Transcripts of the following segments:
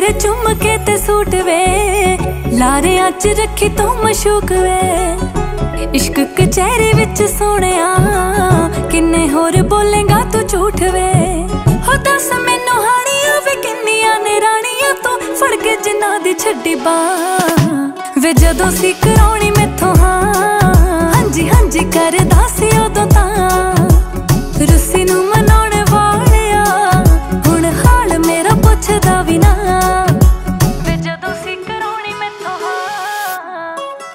तेरे चुम के ते सूट वे, लारियां च रखी तू मशूक वे। इश्क कचहरी विच सोहणिया किन्ने होर बोलेगा तू झूठ वे। हो दस मैनू हानिया वे किन्नियां ने रानियां तू फड़ के जिन्ना दी छड्डी बांह वे। जदों सी कराउणी मैथों हाँ हांजी हांजी करदा सी उदों तां रुस्सी नू मनाउण वालिया हुण हाल मेरा पुछदा वी ना वे। जदों सी कराउणी मैथों हाँ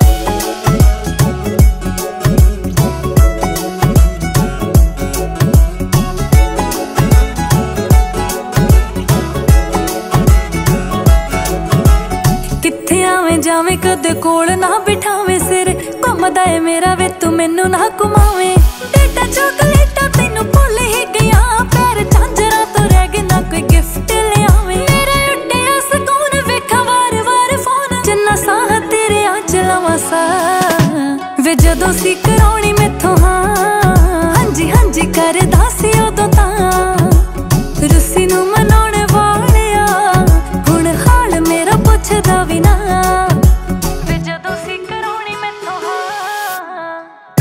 कित्थे आवें जावें कदे कोल ना बिठावें सिर घुमदा ए मेरा वे तू मैनू ना घुमावें। डेटा चॉकलेटा तैनू भुल ही गया पैर झांजरा तो रह गए ना कोई गिफ्ट ले आवें। मेरा लुटिया सकून वेखा वार वार फोन जिन्ना साह तेरे आंच लावां सा वे। जदों सी कराउणी मैथों हाँ हांजी हांजी करदा सी उदों तां रुस्सी नू मनाउण वालिया हुण हाल मेरा पुछदा वी ना वे। जदों सी कराउणी मैथों हाँ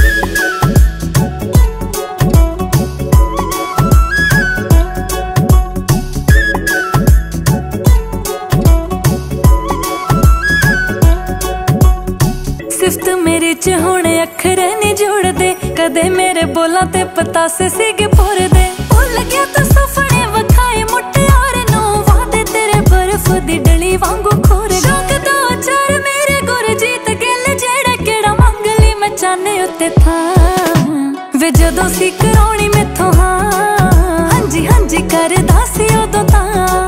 सिफ्त मेरे च हुण अखर नहीं जुड़दे कदे मेरे बोलां ते पतासे सीगे पुरदे। भुल गया तू सुपने वखाए मुटियार नू वादे तेरे बर्फ दी डली वांगू खोर। शौक दो चार मेरे गुरजीत गिल जेड़ा केड़ा मंग ली मैं चाहने उत्ते था वे। जदों सी कराउणी मैथों हाँ हांजी हांजी करदा सी उदों तां